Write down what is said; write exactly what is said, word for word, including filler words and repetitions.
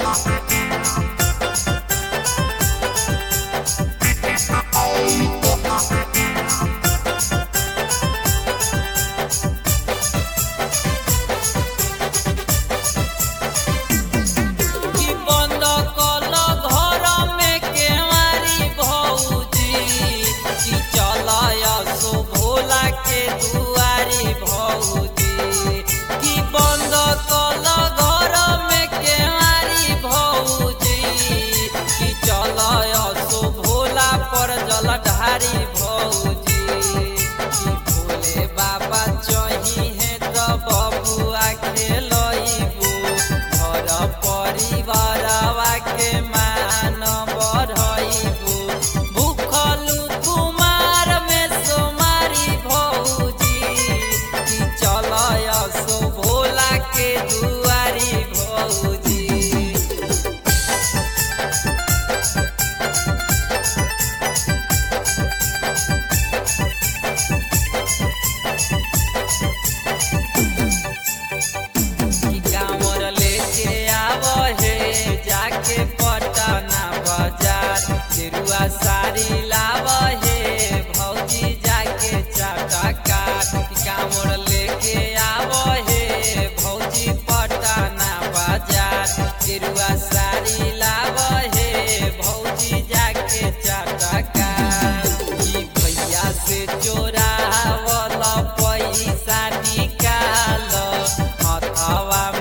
जलधारी भौजी भोले बाबा चाहिए तो बबुआ खेलबू घर परिवारवा के मान बढ़बू भूखलू कुमार में सोमारी भौजी चल सो भोला के दुआरी भौजी। पटना बाजार गेरुआ साड़ी लावे भौजी जाके चटका कामड़ लेके आवे भौजी पटना बाजार गेरुआ साड़ी लावे भौजी जाके चटका भैया से चोरावल पैसा निकाल हथवा